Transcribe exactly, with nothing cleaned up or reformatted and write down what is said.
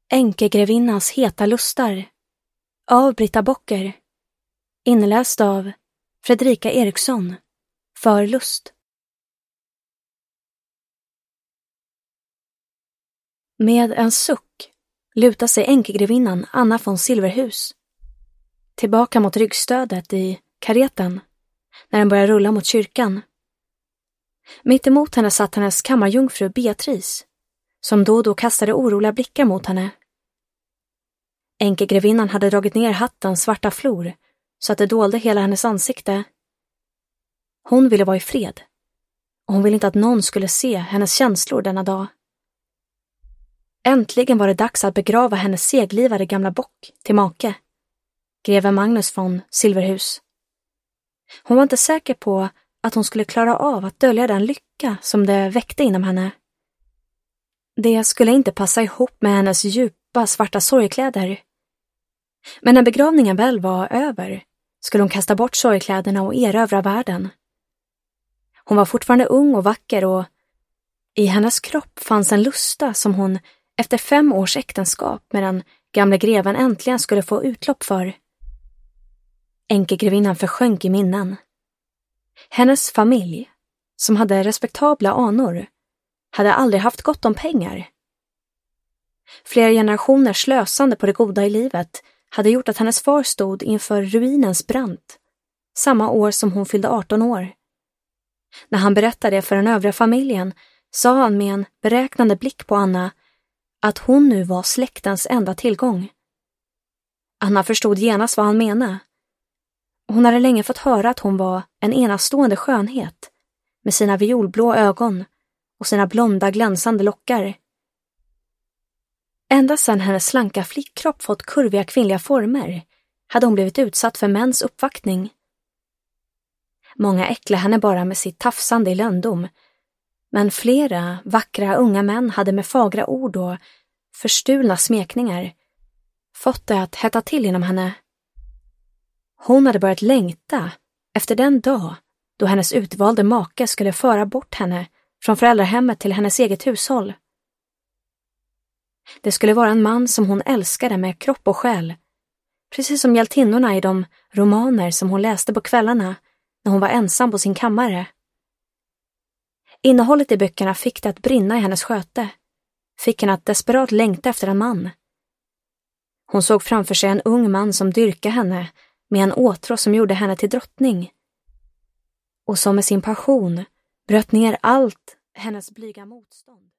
Enkegrevinnans heta lustar av Britta Bocker, inläst av Fredrika Eriksson för Lust. Med en suck lutar sig enkegrevinnan Anna von Silverhus tillbaka mot ryggstödet i kareten när den börjar rulla mot kyrkan. Mitt emot henne satt hennes kammarjungfru Beatrice, som då och då kastade oroliga blickar mot henne. Enkegrevinnan hade dragit ner hattens svarta flor så att det dolde hela hennes ansikte. Hon ville vara i fred, och hon ville inte att någon skulle se hennes känslor denna dag. Äntligen var det dags att begrava hennes seglivade gamla bock till make, greve Magnus von Silverhus. Hon var inte säker på att hon skulle klara av att dölja den lycka som det väckte inom henne. Det skulle inte passa ihop med hennes djupa svarta sorgkläder. Men när begravningen väl var över skulle hon kasta bort sorgkläderna och erövra världen. Hon var fortfarande ung och vacker, och i hennes kropp fanns en lusta som hon efter fem års äktenskap med den gamla greven äntligen skulle få utlopp för. Enkegrevinnan försjönk i minnen. Hennes familj, som hade respektabla anor, hade aldrig haft gott om pengar. Flera generationer slösande på det goda i livet hade gjort att hennes far stod inför ruinens brant, samma år som hon fyllde arton år. När han berättade för den övriga familjen sa han med en beräknande blick på Anna att hon nu var släktens enda tillgång. Anna förstod genast vad han menade. Hon hade länge fått höra att hon var en enastående skönhet med sina violblå ögon och sina blonda glänsande lockar. Ända sedan hennes slanka flickkropp fått kurviga kvinnliga former hade hon blivit utsatt för mäns uppvaktning. Många äcklade henne bara med sitt tafsande i löndom, men flera vackra unga män hade med fagra ord och förstulna smekningar fått det att hetta till inom henne. Hon hade börjat längta efter den dag då hennes utvalde make skulle föra bort henne från föräldrahemmet till hennes eget hushåll. Det skulle vara en man som hon älskade med kropp och själ, precis som hjältinnorna i de romaner som hon läste på kvällarna när hon var ensam på sin kammare. Innehållet i böckerna fick det att brinna i hennes sköte, fick henne att desperat längta efter en man. Hon såg framför sig en ung man som dyrkade henne med en åtrå som gjorde henne till drottning, och som med sin passion bröt ner allt hennes blyga motstånd.